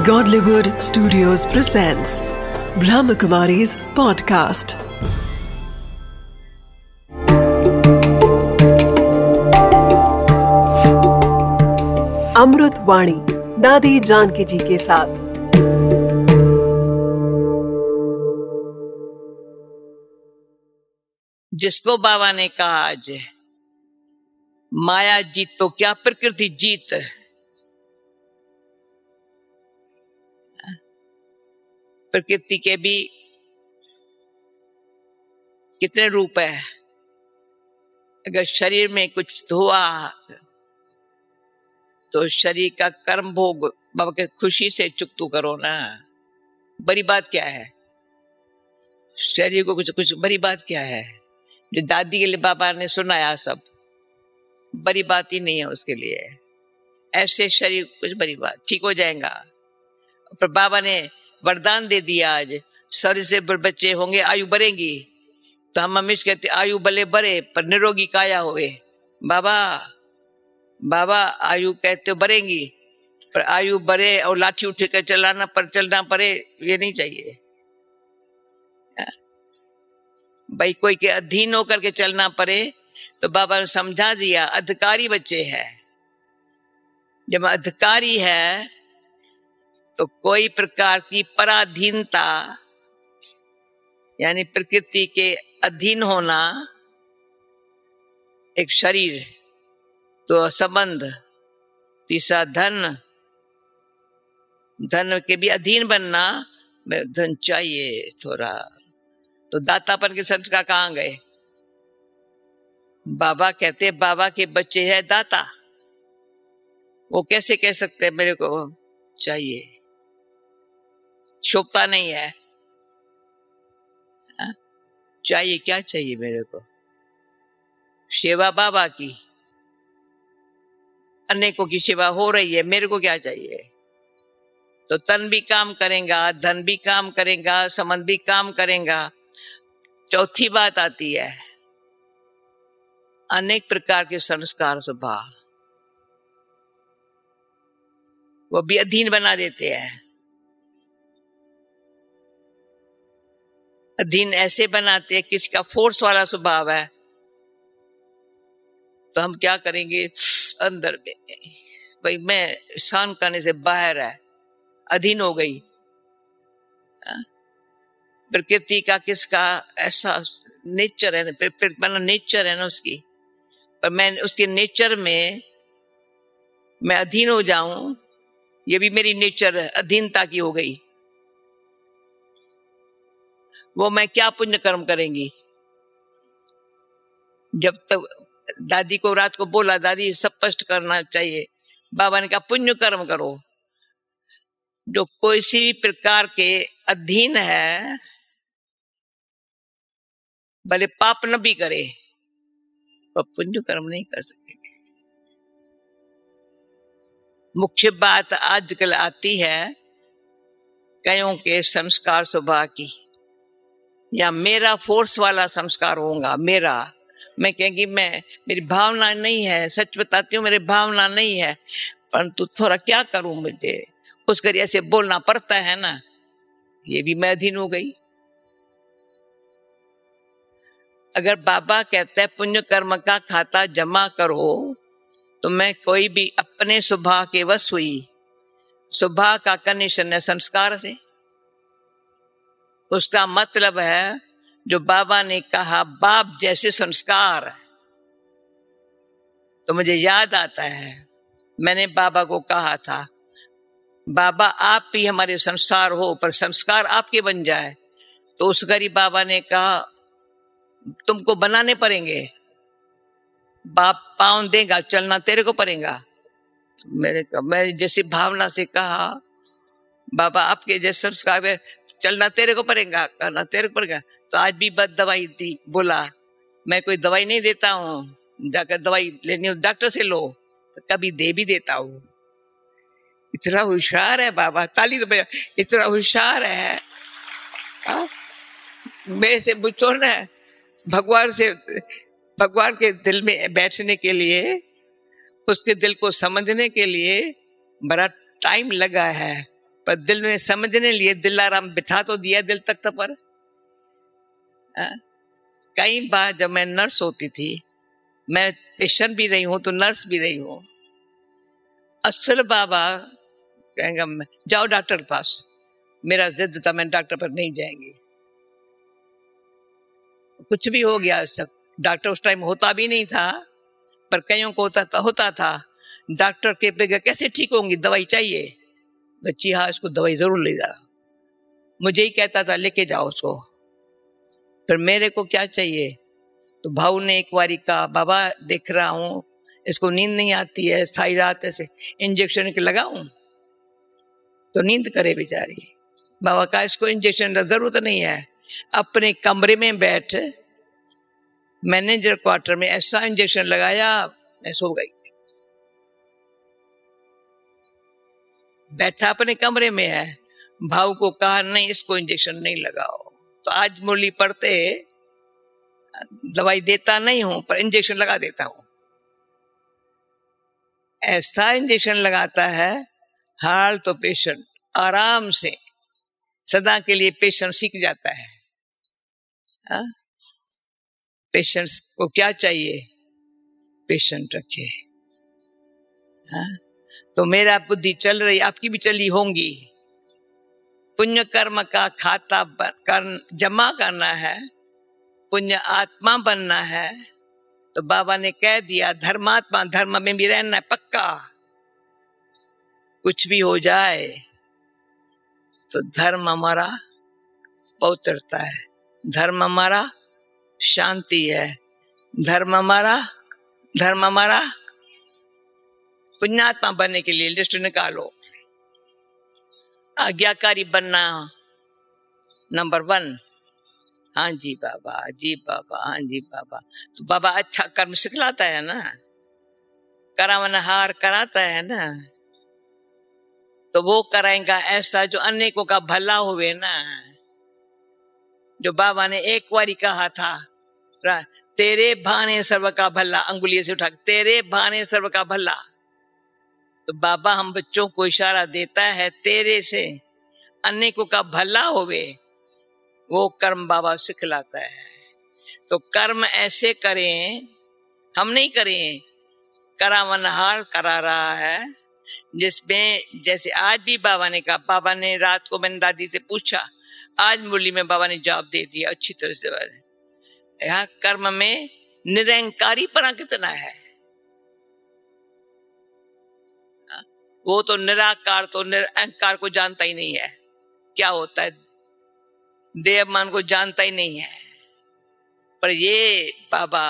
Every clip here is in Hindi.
Godlywood Studios presents Brahmakumari's podcast. अमृत वाणी दादी जानकी जी के साथ। जिसको बाबा ने कहा आज माया जीत तो क्या प्रकृति जीत, प्रकृति के भी कितने रूप है। अगर शरीर में कुछ हुआ तो शरीर का कर्म भोग बाबा के खुशी से चुकतू करो ना। बड़ी बात क्या है, शरीर को कुछ बड़ी बात क्या है। जो दादी के लिए बाबा ने सुनाया सब बड़ी बात ही नहीं है उसके लिए। ऐसे शरीर कुछ बड़ी बात, ठीक हो जाएगा। पर बाबा ने वरदान दे दिया आज शरीर से बच्चे होंगे, आयु बढ़ेगी। तो हम हमेशा कहते आयु भले बढ़े पर निरोगी काया होवे। बाबा बाबा आयु कहते हो बढ़ेगी पर आयु बढ़े और लाठी उठ कर चलना पड़े, ये नहीं चाहिए भाई। कोई के अधीन होकर के चलना पड़े तो बाबा ने समझा दिया अधिकारी बच्चे हैं। जब अधिकारी है तो कोई प्रकार की पराधीनता यानी प्रकृति के अधीन होना, एक शरीर तो संबंध, तीसरा धन के भी अधीन बनना। धन चाहिए थोड़ा तो दातापन के संस्कार कहाँ गए। बाबा कहते बाबा के बच्चे हैं दाता, वो कैसे कह सकते हैं मेरे को चाहिए, शोभता नहीं है। चाहिए क्या चाहिए मेरे को, सेवा बाबा की, अनेकों की सेवा हो रही है, मेरे को क्या चाहिए। तो तन भी काम करेगा, धन भी काम करेगा, संबंध भी काम करेगा। चौथी बात आती है अनेक प्रकार के संस्कार स्वभाव, वो भी अधीन बना देते हैं। अधीन ऐसे बनाते हैं, किसी का फोर्स वाला स्वभाव है तो हम क्या करेंगे, अंदर में भाई मैं सहन करने से बाहर है, अधीन हो गई। प्रकृति का किसका ऐसा नेचर है, नेचर है ना उसकी, पर मैं उसके नेचर में मैं अधीन हो जाऊं, ये भी मेरी नेचर अधीनता की हो गई। वो मैं क्या पुण्य कर्म करेंगी। जब तक दादी को रात को बोला दादी सब स्पष्ट करना चाहिए, बाबा ने कहा पुण्य कर्म करो। जो कोई सी प्रकार के अधीन है भले पाप न भी करे पर पुण्य कर्म नहीं कर सकेंगे। मुख्य बात आजकल आती है कईयों के संस्कार स्वभाव की, या मेरा फोर्स वाला संस्कार होगा। मैं कहेंगी मेरी भावना नहीं है, सच बताती हूँ मेरी भावना नहीं है, परंतु थोड़ा क्या करूं, मुझे उस करिए से बोलना पड़ता है ना, ये भी मैं अधीन हो गई। अगर बाबा कहते हैं पुण्य कर्म का खाता जमा करो, तो मैं कोई भी अपने स्वभाव के वश हुई, स्वभाव का कनेक्शन है संस्कार से। उसका मतलब है जो बाबा ने कहा बाप जैसे संस्कार, तो मुझे याद आता है मैंने बाबा को कहा था बाबा आप भी हमारे संसार हो पर संस्कार आपके बन जाए। तो उस गरीब बाबा ने कहा तुमको बनाने पड़ेंगे, बाप पाँव देगा चलना तेरे को पड़ेगा। मैंने जैसी भावना से कहा बाबा आपके जैसे संस्कार है, चलना तेरे को पड़ेगा, करना तेरे को पड़ेगा। तो आज भी बद दवाई दी, बोला मैं कोई दवाई नहीं देता हूँ, जाकर दवाई लेनी हो डॉक्टर से लो, तो कभी दे भी देता हूँ। इतना होशियार है बाबा, ताली तो बजा, इतना होशियार है। मेरे से पूछो ना, भगवान के दिल में बैठने के लिए, उसके दिल को समझने के लिए बड़ा टाइम लगा है। पर दिल में समझने लिए दिलाराम बिठा तो दिया दिल तक, तो पर कई बार जब मैं नर्स होती थी, मैं पेशेंट भी रही हूं तो नर्स भी रही हूं, असल बाबा कहेंगे जाओ डॉक्टर के पास, मेरा जिद था मैं डॉक्टर पर नहीं जाएंगी। कुछ भी हो गया, सब डॉक्टर उस टाइम होता भी नहीं था, पर कईयों को होता था। डॉक्टर के पे कैसे ठीक होंगी, दवाई चाहिए, बच्ची हाँ इसको दवाई जरूर ले जा, मुझे ही कहता था लेके जाओ उसको। फिर मेरे को क्या चाहिए, तो भाऊ ने एक बारी कहा बाबा देख रहा हूं इसको नींद नहीं आती है, सारी रात ऐसे इंजेक्शन के लगाऊं तो नींद करे बेचारी। बाबा का इसको इंजेक्शन की जरूरत नहीं है, अपने कमरे में बैठ, मैनेजर क्वार्टर में ऐसा इंजेक्शन लगाया मैं सो गई। बैठा अपने कमरे में है, भाऊ को कहा नहीं इसको इंजेक्शन नहीं लगाओ, तो आज मुरली पढ़ते दवाई देता नहीं हूं पर इंजेक्शन लगा देता हूं। ऐसा इंजेक्शन लगाता है हाल तो पेशेंट आराम से सदा के लिए पेशेंट सीख जाता है। पेशेंट को क्या चाहिए, पेशेंट रखे। तो मेरा बुद्धि चल रही, आपकी भी चली होंगी। पुण्य कर्म का खाता जमा करना है, पुण्य आत्मा बनना है, तो बाबा ने कह दिया धर्मात्मा, धर्म में भी रहना है पक्का। कुछ भी हो जाए तो धर्म हमारा पवित्रता है, धर्म हमारा शांति है, धर्म हमारा पुण्यात्मा बनने के लिए लिस्ट निकालो। आज्ञाकारी बनना नंबर 1। हाँ जी बाबा, जी बाबा, हाँ जी बाबा। तो बाबा अच्छा कर्म सिखलाता है ना, करावनहार कराता है ना, तो वो कराएगा ऐसा जो अनेकों का भला हुए ना। जो बाबा ने एक बारी कहा था, तेरे भाने सर्व का भला, अंगुली से उठा तेरे भाने सर्व का भला। तो बाबा हम बच्चों को इशारा देता है तेरे से अनेकों का भला होवे, वो कर्म बाबा सिखलाता है। तो कर्म ऐसे करें, हम नहीं करें, करावनहार करा रहा है, जिसमें जैसे आज भी बाबा ने कहा, बाबा ने रात को मैंने दादी से पूछा, आज मुरली में बाबा ने जवाब दे दिया अच्छी तरह से। यहाँ कर्म में निरंकारी पना कितना है, वो तो निराकार तो निरंकार को जानता ही नहीं है, क्या होता है देवमान को जानता ही नहीं है। पर ये बाबा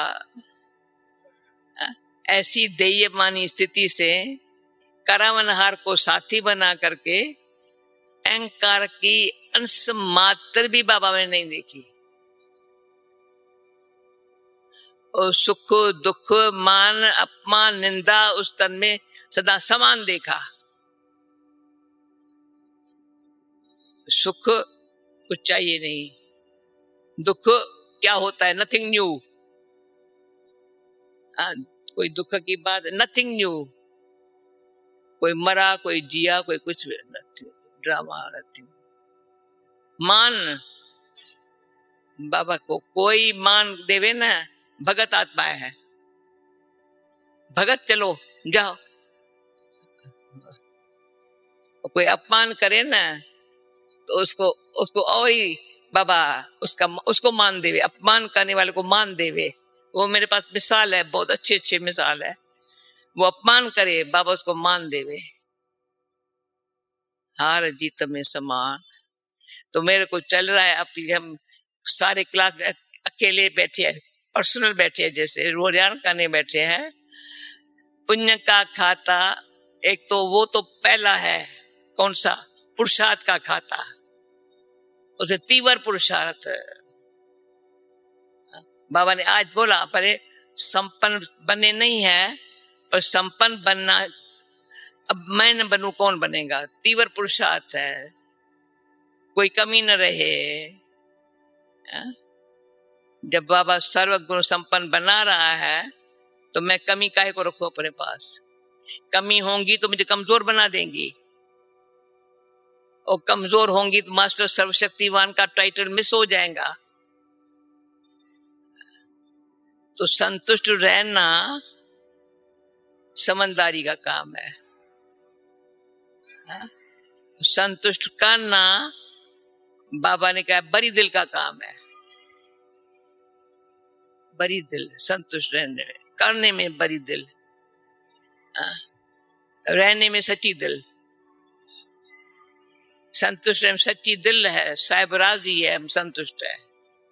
ऐसी देयमानी स्थिति से करावनहार को साथी बना करके अहंकार की अंश मात्र भी बाबा ने नहीं देखी। और सुख दुख मान अपमान निंदा उस तन में सदा समान देखा। सुख कुछ चाहिए नहीं, दुख क्या होता है, नथिंग न्यू। कोई दुख की बात, नथिंग न्यू। कोई मरा, कोई जिया, कोई कुछ ड्रामा, नथिंग। मान बाबा को कोई मान देवे ना, भगत आत्माएं है, भगत चलो जाओ। कोई अपमान करे ना तो उसको और ही बाबा उसको मान देवे, अपमान करने वाले को मान देवे। वो मेरे पास मिसाल है, बहुत अच्छे मिसाल है। वो अपमान करे, बाबा उसको मान देवे। हार जीत में समान। तो मेरे को चल रहा है, अब हम सारे क्लास में अकेले बैठे हैं, पर्सनल बैठे हैं, जैसे रोजान करने बैठे हैं। पुण्य का खाता एक तो वो तो पहला है, कौन सा, पुरुषार्थ का खाता, उसे तीव्र पुरुषार्थ। बाबा ने आज बोला पर संपन्न बने नहीं है, पर संपन्न बनना, अब मैं न बनूं कौन बनेगा, तीव्र पुरुषार्थ है, कोई कमी न रहे। जब बाबा सर्वगुण संपन्न बना रहा है तो मैं कमी काहे को रखूं अपने पास। कमी होंगी तो मुझे कमजोर बना देंगी। और कमजोर होंगी तो मास्टर सर्वशक्तिवान का टाइटल मिस हो जाएगा। तो संतुष्ट रहना समझदारी का काम है। संतुष्ट करना बाबा ने कहा बड़ी दिल का काम है। बड़ी दिल, संतुष्ट रहने में, करने में बड़ी दिल, रहने में सच्ची दिल। संतुष्ट रहने में सच्ची दिल है, साहिब राजी है, हम संतुष्ट है।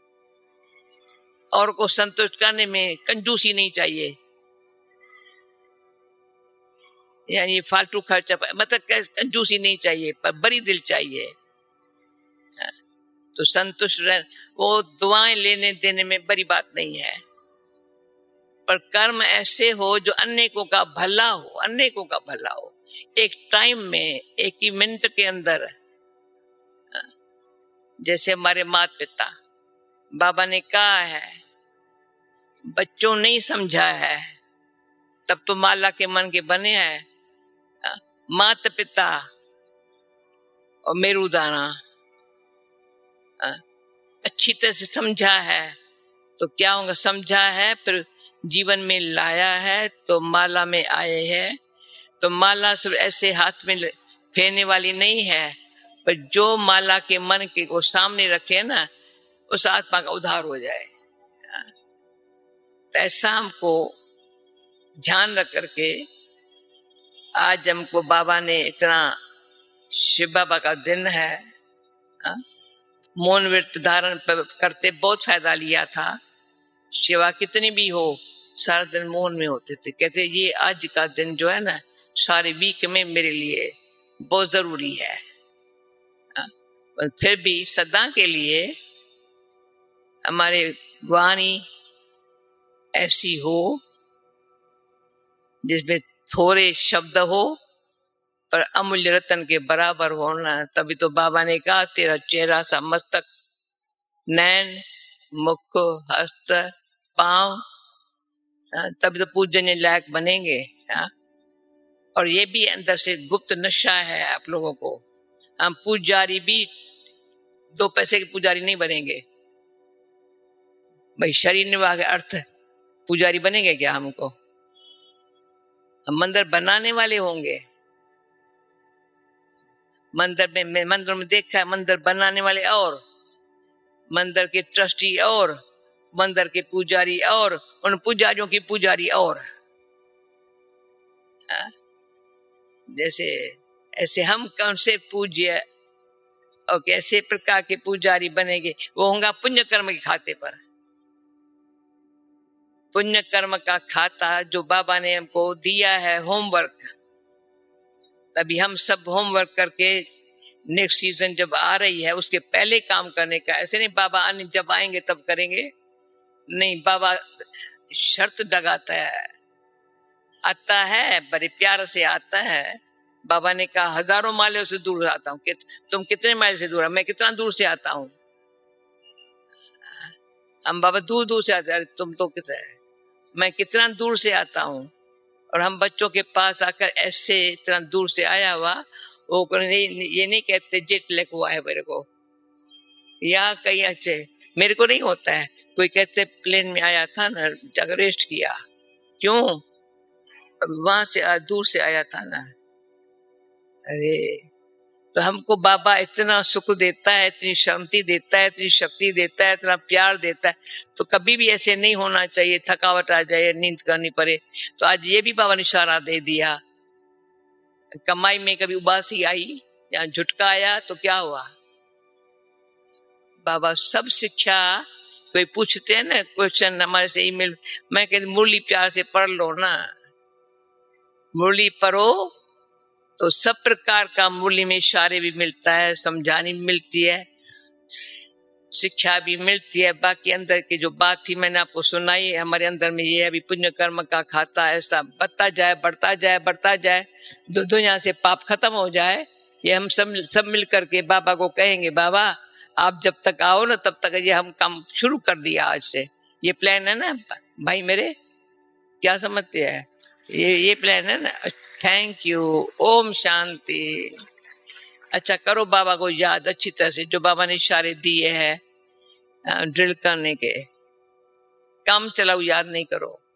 और को संतुष्ट करने में कंजूसी नहीं चाहिए, यानी फालतू खर्चा, मतलब कंजूसी नहीं चाहिए, पर बड़ी दिल चाहिए। तो संतुष्ट रह, वो दुआएं लेने देने में बड़ी बात नहीं है, पर कर्म ऐसे हो जो अनेकों का भला हो, अनेकों का भला हो, एक टाइम में, एक ही मिनट के अंदर। जैसे हमारे माता पिता, बाबा ने कहा है बच्चों नहीं समझा है तब तो माला के मन के बने हैं। माता पिता और मेरुदाना अच्छी तरह से समझा है तो क्या होगा, समझा है फिर जीवन में लाया है तो माला में आए हैं। तो माला सिर्फ ऐसे हाथ में फेरने वाली नहीं है, पर जो माला के मन के को सामने रखे ना, उस आत्मा का उद्धार हो जाए। तो ऐसा हमको ध्यान रख करके आज हमको बाबा ने इतना, शिव बाबा का दिन है, मौन व्रत धारण करते बहुत फायदा लिया था। सेवा कितनी भी हो, सारा दिन मौन में होते थे। कहते ये आज का दिन जो है ना, सारे वीक में मेरे लिए बहुत जरूरी है। फिर भी सदा के लिए हमारे वाणी ऐसी हो जिसमें थोड़े शब्द हो पर अमूल्य रतन के बराबर होना। तभी तो बाबा ने कहा तेरा चेहरा सा मस्तक, नैन, मुख, हस्त, पांव, तभी तो पूजनीय लायक बनेंगे। और ये भी अंदर से गुप्त नशा है आप लोगों को। हम पुजारी भी 2 पैसे के पुजारी नहीं बनेंगे भाई। शरीर निवाह के अर्थ पुजारी बनेंगे क्या हमको? हम मंदिर बनाने वाले होंगे। मंदिर में देखा है, मंदिर बनाने वाले और मंदिर के ट्रस्टी और मंदिर के पुजारी और उन पुजारियों की पुजारी और। जैसे ऐसे हम कौन से पूज्य और कैसे प्रकार के पुजारी बनेंगे, वो होगा पुण्य कर्म के खाते पर। पुण्य कर्म का खाता जो बाबा ने हमको दिया है, होमवर्क। तभी हम सब होमवर्क करके नेक्स्ट सीजन जब आ रही है उसके पहले काम करने का। ऐसे नहीं बाबा जब आएंगे तब करेंगे, नहीं, बाबा शर्त लगाता है, आता है बड़े प्यार से आता है। बाबा ने कहा हजारों माइलों से दूर आता हूँ, तुम कितने माइल से दूर? मैं कितना दूर से आता हूँ। हम बाबा दूर दूर से आते हैं, तुम तो कितना, मैं कितना दूर से आता हूँ। और हम बच्चों के पास आकर ऐसे इतना दूर से आया हुआ, वो ये नहीं कहते जेट लैग हुआ है मेरे को, या कहीं अच्छे मेरे को नहीं होता है। कोई कहते प्लेन में आया था ना, जगह रेस्ट किया, क्यों? वहां से दूर से आया था ना। अरे तो हमको बाबा इतना सुख देता है, इतनी शांति देता है, इतनी शक्ति देता है, इतना प्यार देता है। तो कभी भी ऐसे नहीं होना चाहिए थकावट आ जाए, नींद करनी पड़े। तो आज ये भी बाबा ने इशारा दे दिया। कमाई में कभी उबासी आई या झुटका आया तो क्या हुआ? बाबा सब शिक्षा, कोई पूछते हैं ना क्वेश्चन हमारे से ईमेल, मैं कहती मुरली प्यार से पढ़ लो ना। मुरली पढ़ो तो सब प्रकार का मुरली में इशारे भी मिलता है, समझानी भी मिलती है, शिक्षा भी मिलती है। बाकी अंदर की जो बात थी मैंने आपको सुनाई, हमारे अंदर में ये अभी पुण्य कर्म का खाता ऐसा बढ़ता जाए, बढ़ता जाए, बढ़ता जाए, दुनिया से पाप खत्म हो जाए। ये हम सब मिल करके बाबा को कहेंगे, बाबा आप जब तक आओ ना तब तक ये हम काम शुरू कर दिया। आज से ये प्लान है ना भाई मेरे, क्या समझते हैं? ये प्लान है ना। Thank you. ओम शांति। अच्छा करो बाबा को याद अच्छी तरह से, जो बाबा ने इशारे दिए हैं ड्रिल करने के। काम चलाओ याद नहीं करो।